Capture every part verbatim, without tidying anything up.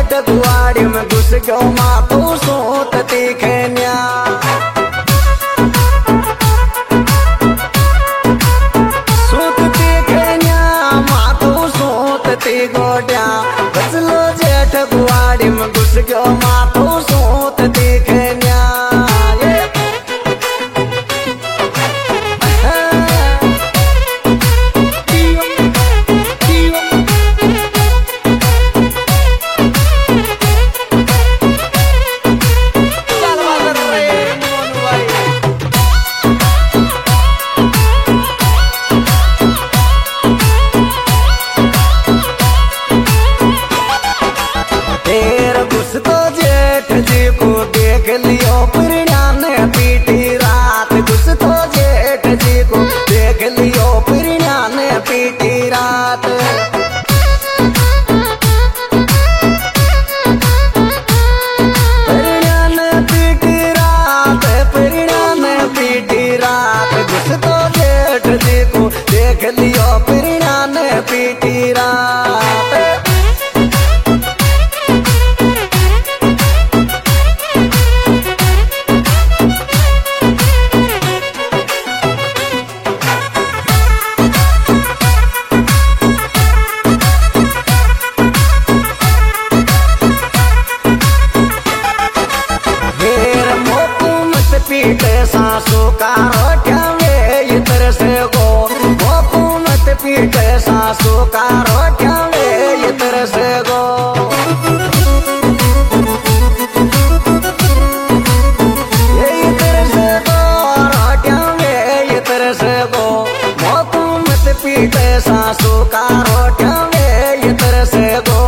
जेठ गुआड़ी में घुस गयो माथो सोत तीखन्या सोत तीखन्या माथो सोत ती गोड्या बचलो जेठ गुआड़ी में घुस गयो माथो सोत तीखन्या देख लियो प्रणा ने पीटी रात घेर मोकू मत पीटे सासू का रोटिया वे इधर से गो मोकू मत पीटे सासू का रोटिया वे इधर से गो ये इधर से गो रोटिया वे इधर से गो मोकू मत पीटे सासू का रोटिया वे इधर से गो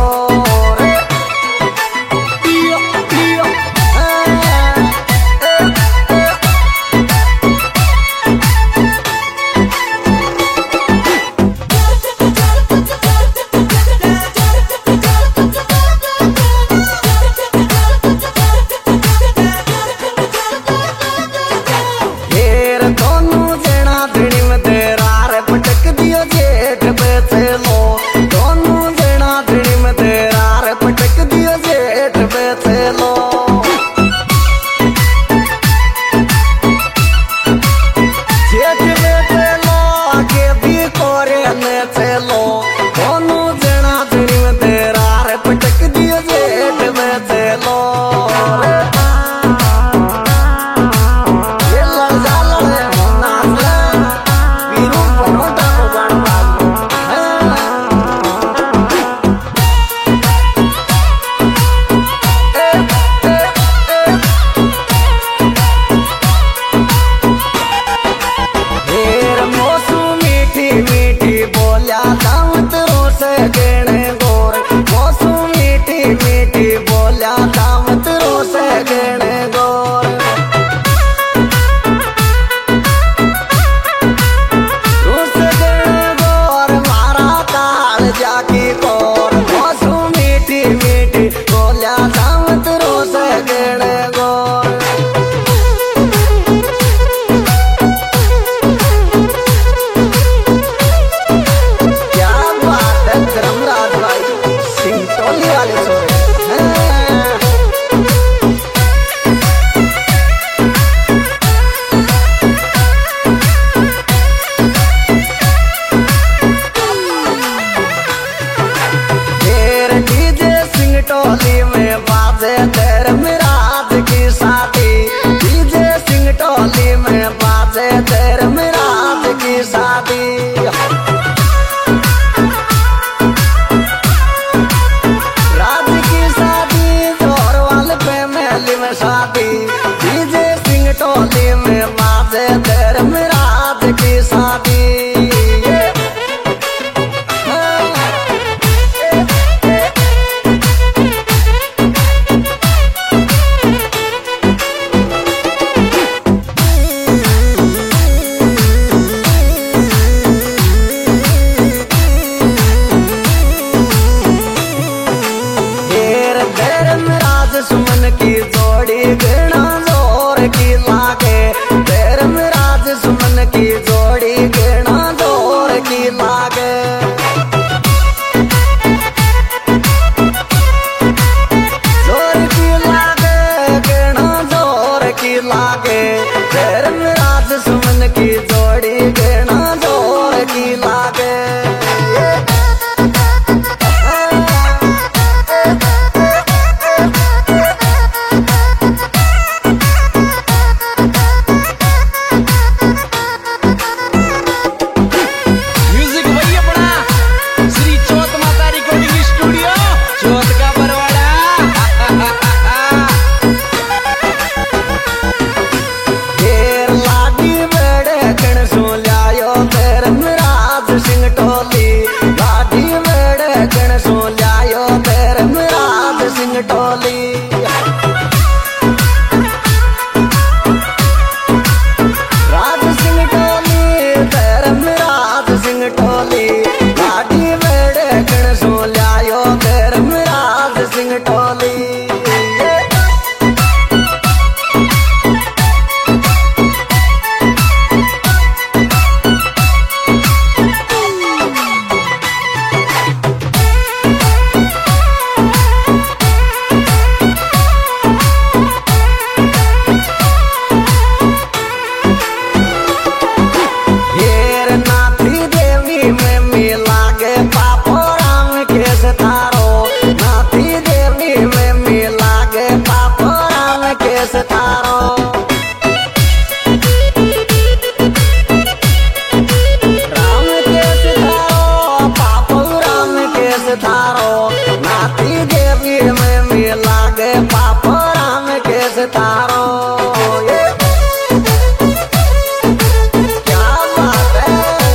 टोली में बाजे धर्मराज की शादी डीजे सिंह टोली में बाजे धर्मराज की शादी राज की शादी जोरवाल पे महली में शादी डीजे सिंह टोली में बाजे धर्मराज की शादी सुमन की जोड़ी गणा जोर की लागे धर्मराज सुमन की जोड़ी गणा जोर की लागे टोली। राज सिंह टोली धर्मराज सिंह टोली गाड़ी बेड़े गण सो लायो धर्मराज सिंह टोली। नाती देवी में मिला गे पाप राम के सितारो। क्या बात है।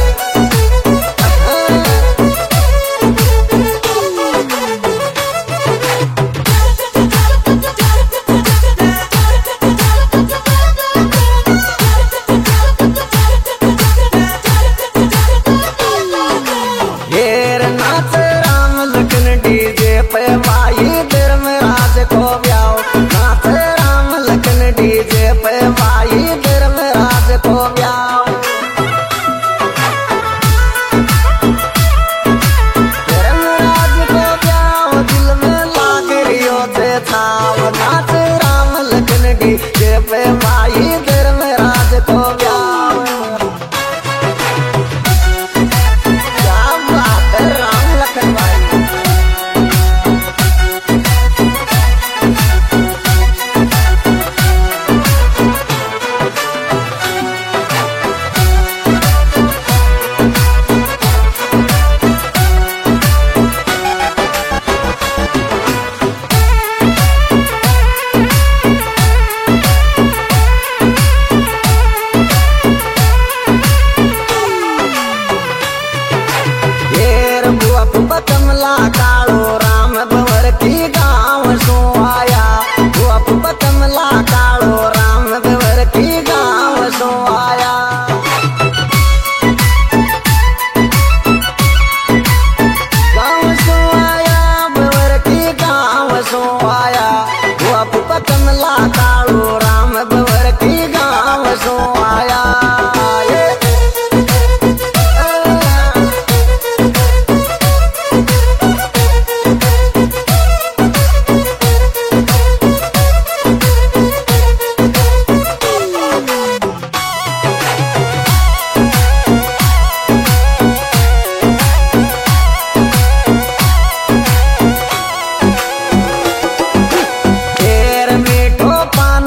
हेर नाच राम लखन डीजे पे भाई धर्मराज को ब्याओ। नाच राम लखन डीजे पे भाई धर्मराज को ब्याओ। धर्मराज को ब्याओ दिल में लाग रियो से छाव। नाच राम लखन डीजे पे भाई धर्मराज को ब्याओ। कमला कालो राम भंवर की गाँव सो आया। वो कमला कालो राम भंवर की गाँव सो आया। गाँव सो आया भंवर की गाँव सो आया। वो कमला कालो राम भंवर की गाँव सो आया। मीठो पान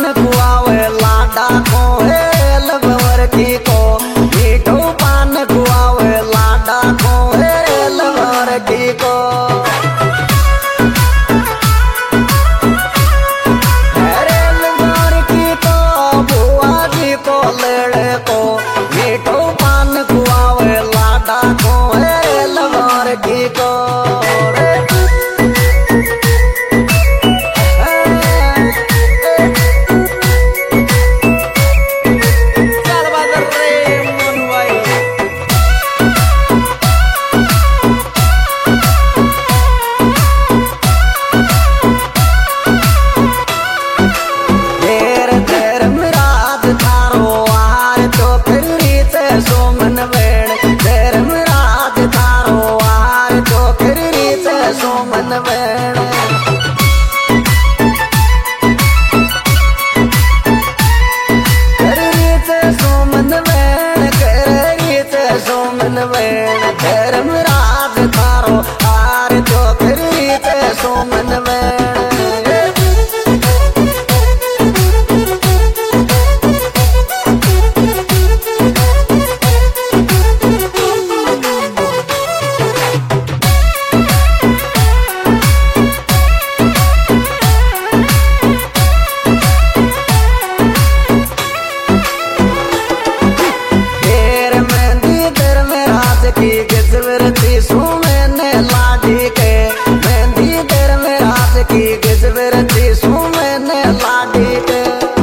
बेरती सू मैंने लाडी के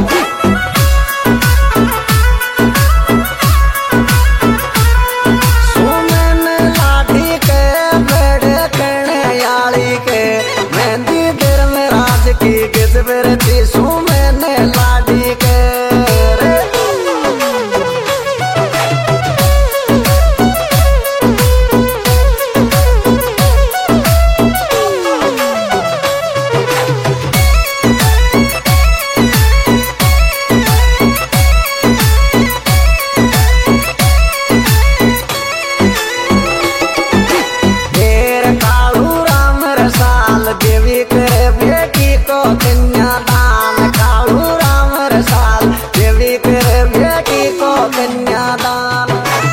सू मैंने लाडी के बेड़े कहने याली के मेहंदी देर में राज की किस बेरती सू मैंने लाडी के देवी करे बेटी को कन्यादान कालू राम रसाल देवी करे बेटी को कन्यादान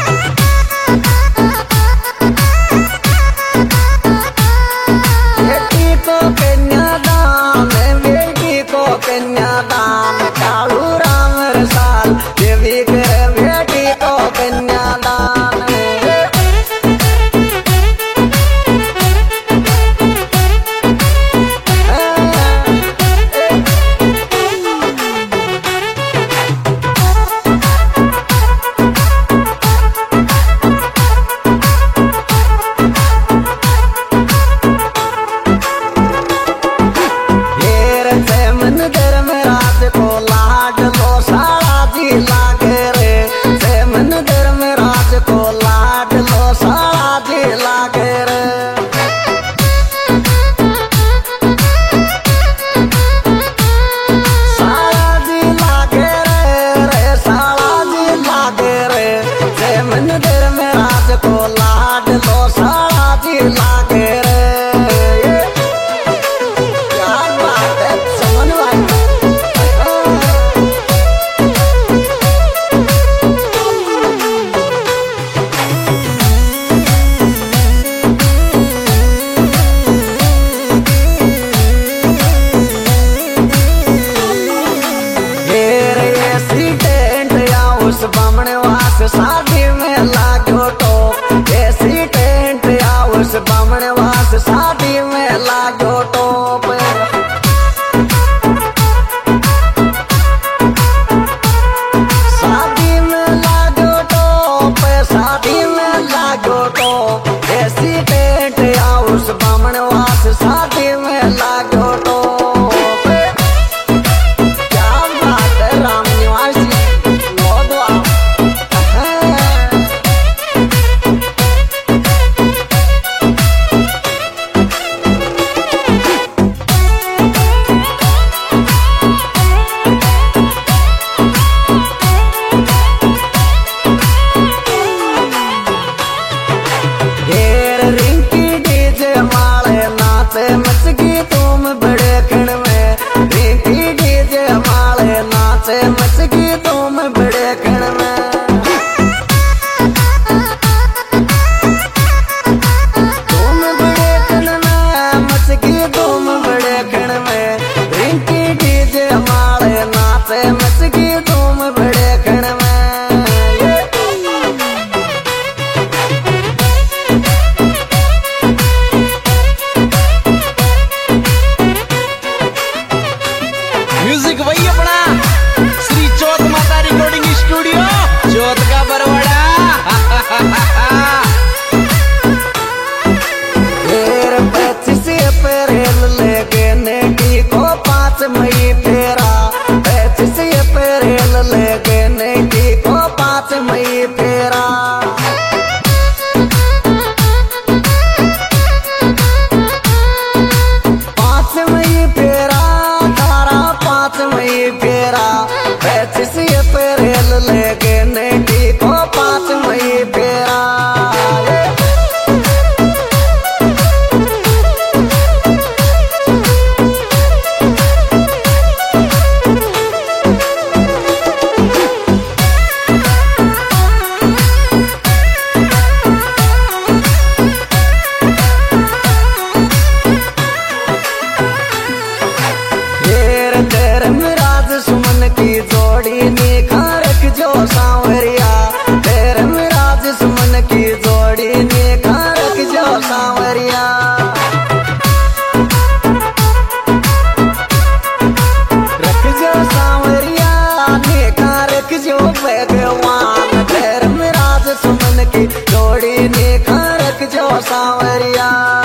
बेटी को कन्यादान बेटी को कन्यादान कालू राम रसाल देवी करे बेटी को कन्यादान शादी में लागो तो ऐसी टेंट या उस बामण वास शादी में लागो तो शादी में लागो तो शादी में लागो तो ऐसी टेंट या उस बामण वास शादी में लागो तो क्या बात है राम निवासी मचगी तुम बड़े खण में रिंकी डीजे माले नाचे मचगी तुम बड़े खण में तुम बड़े खण में मचगी तुम बड़े खण में रिंकी डीजे माले नाचे मचगी तुम बड़े खण में म्यूजिक वही अपना श्री चौथ माता रिकॉर्डिंग स्टूडियो चौथ का बरवाड़ा पच्चीस अप्रैल लेके नेटी को पाँच मई फेरा पच्चीस अप्रैल लेके नेटी को पाँच मई फेरा पाँच मई फेरा तारा पाँच मई फेरा पच्चीस अप्रैल लेके नेटी को पाँच मई फेरा देखा रख जो सावरिया।